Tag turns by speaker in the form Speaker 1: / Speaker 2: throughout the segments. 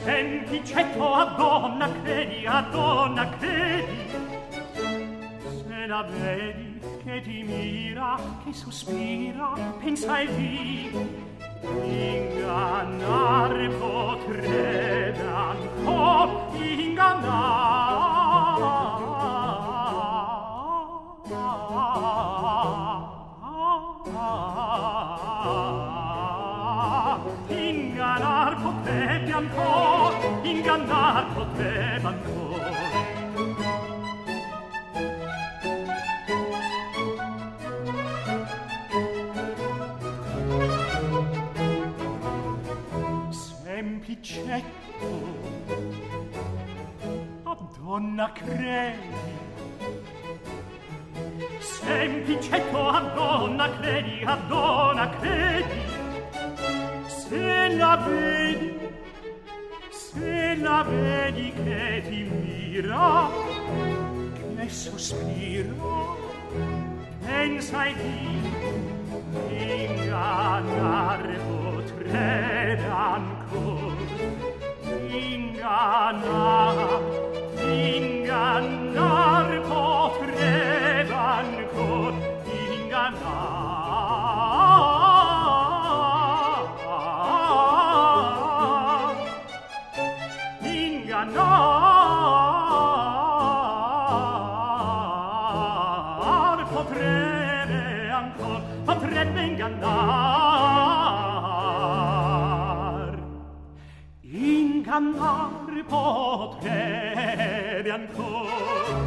Speaker 1: Semplicetto, a donna credi, se la vedi che ti mira, che sospira, pensa e di ingannare potrebbe ancor ingannar potrebbe ancor Semplicetto, a donna credi, Semplicetto, a donna credi, se la vedi che ti mira, che sospira, pensa e di ingannare potrebbe ancor, ingannar potrebbe ancor, ingannar potrebbe ancor, potrebbe ingannar potrebbe ancor.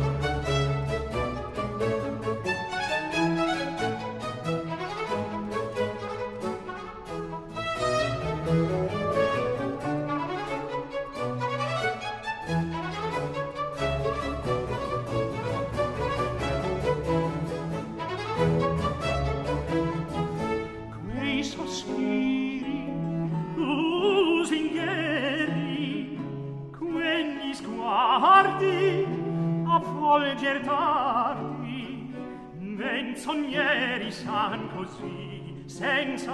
Speaker 1: Quei sospiri lusinghieri, quegli sguardi a volger tardi, menzogneri san così senza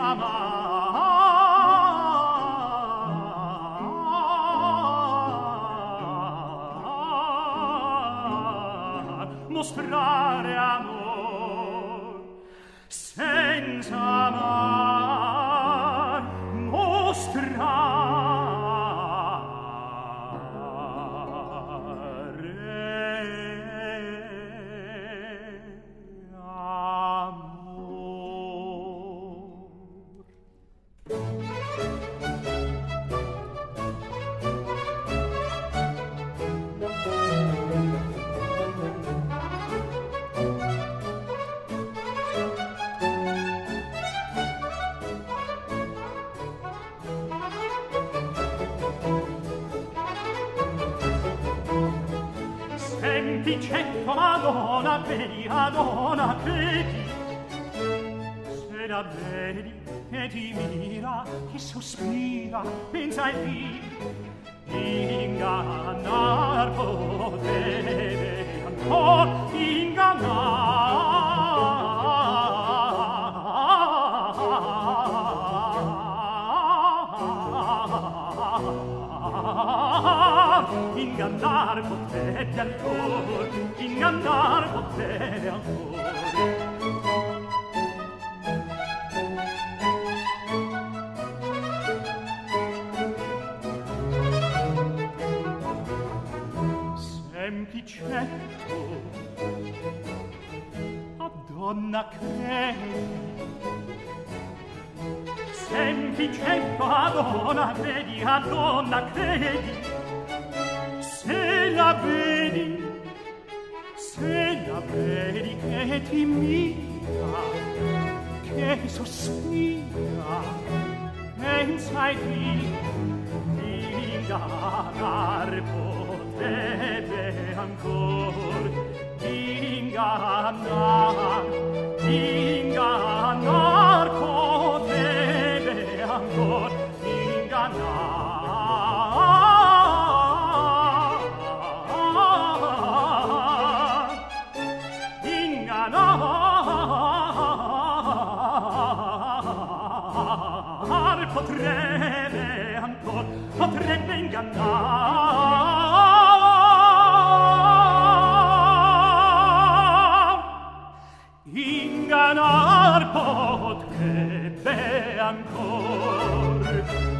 Speaker 1: amar, mostrare amor senza amar, Semplicetto, Madonna credi, se la vedi che ti mira, che sospira, pensa e di ingannar potrebbe ancor, ingannar potrebbe ancor, ingannar potrebbe ancor. Semplicetto, a donna credi, Semplicetto, a donna credi, se la vedi che ti mira, che sospira, pensa e di ingannar potrebbe ancor, ingannar potrebbe ancor, ingannar potrebbe me ancor potrebbe ingannare. Ingannar potrebbe ancor